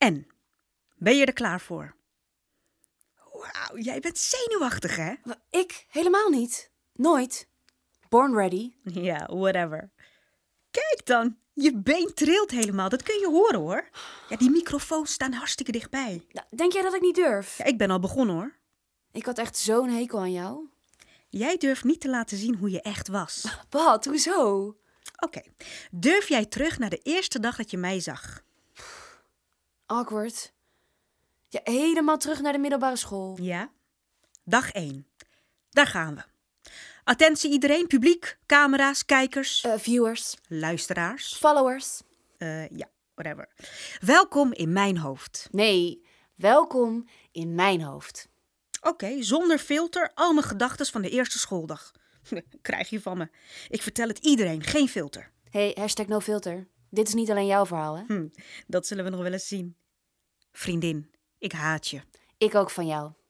En, ben je er klaar voor? Wauw, jij bent zenuwachtig, hè? Ik? Helemaal niet. Nooit. Born ready. Ja, whatever. Kijk dan, je been trilt helemaal. Dat kun je horen, hoor. Ja, die microfoons staan hartstikke dichtbij. Denk jij dat ik niet durf? Ja, ik ben al begonnen, hoor. Ik had echt zo'n hekel aan jou. Jij durft niet te laten zien hoe je echt was. Wat? Hoezo? Oké, durf jij terug naar de eerste dag dat je mij zag? Awkward. Ja, helemaal terug naar de middelbare school. Ja? Dag 1. Daar gaan we. Attentie iedereen, publiek, camera's, kijkers, Viewers. luisteraars. Followers. Ja, whatever. Welkom in mijn hoofd. Nee, welkom in mijn hoofd. Oké, zonder filter, al mijn gedachten van de eerste schooldag. Krijg je van me. Ik vertel het iedereen, geen filter. Hey, #nofilter. Dit is niet alleen jouw verhaal, hè? Dat zullen we nog wel eens zien. Vriendin, ik haat je. Ik ook van jou.